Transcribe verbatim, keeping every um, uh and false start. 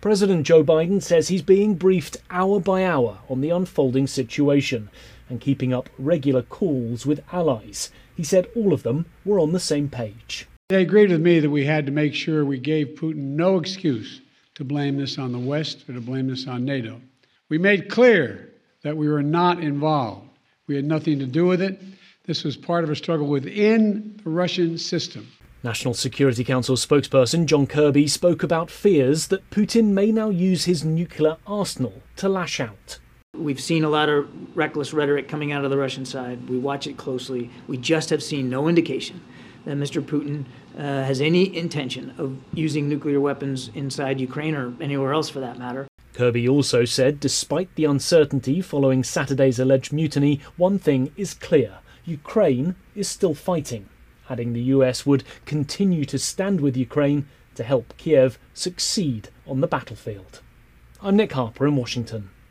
President Joe Biden says he's being briefed hour by hour on the unfolding situation and keeping up regular calls with allies. He said all of them were on the same page. They agreed with me that we had to make sure we gave Putin no excuse to blame this on the West or to blame this on NATO. We made clear that we were not involved. We had nothing to do with it. This was part of a struggle within the Russian system. National Security Council spokesperson John Kirby spoke about fears that Putin may now use his nuclear arsenal to lash out. We've seen a lot of reckless rhetoric coming out of the Russian side. We watch it closely. We just have seen no indication that Mister Putin uh, has any intention of using nuclear weapons inside Ukraine or anywhere else for that matter. Kirby also said despite the uncertainty following Saturday's alleged mutiny, one thing is clear: Ukraine is still fighting, adding the U S would continue to stand with Ukraine to help Kiev succeed on the battlefield. I'm Nick Harper in Washington.